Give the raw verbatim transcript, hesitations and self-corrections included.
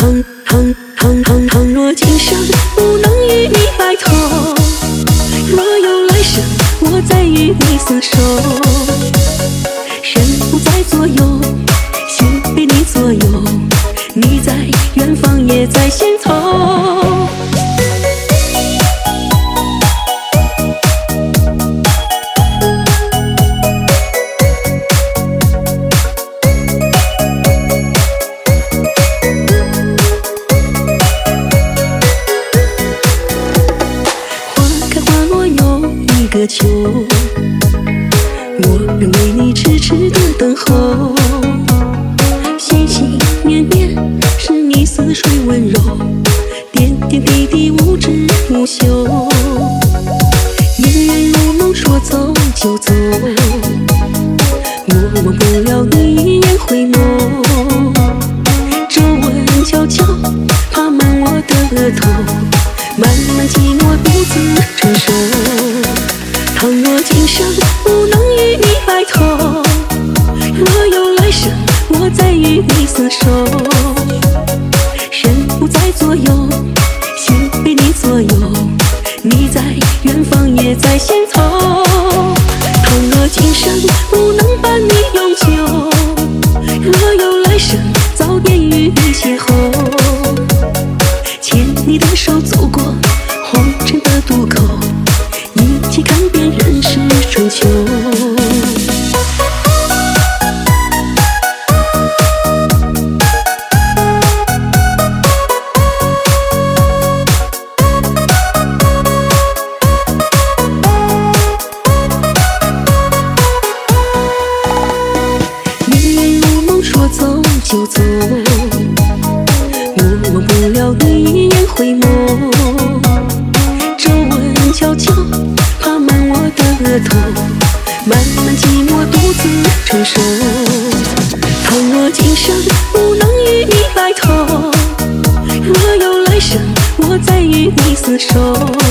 倘倘倘倘倘若今生不能与你白头，若有来生，我再与你厮守。人不在左右，心被你左右，你在远方也在心头。个秋，我愿为你痴痴的等候，心心念念是你似水温柔，点点滴滴无知无休，烟如梦说走就走，我忘不了你一眼回眸，皱纹悄悄爬满我的额头，慢慢寂寞独自承受。倘若今生不能与你白头，若有来生，我再与你厮守。人不在左右，心被你左右，你在远方也在心头。倘若今生不能伴你永久，若有来生，早点与你邂逅，牵你的手走过红尘的渡口，一起看遍人世春秋。烟如梦说走就走，我忘不了你一眼回眸，皱纹悄悄爬满我的额头，慢慢寂寞独自承受。倘若今生不能与你白头，若有来生，我再与你厮守。